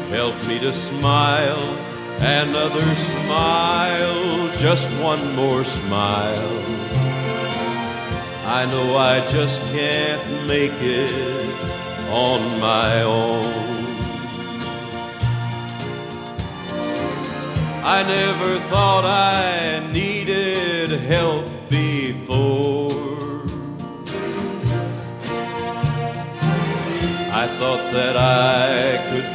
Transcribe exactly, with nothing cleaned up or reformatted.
help me to smile, another smile, just one more smile. I know I just can't make it on my own. I never thought I needed help before. I thought that I could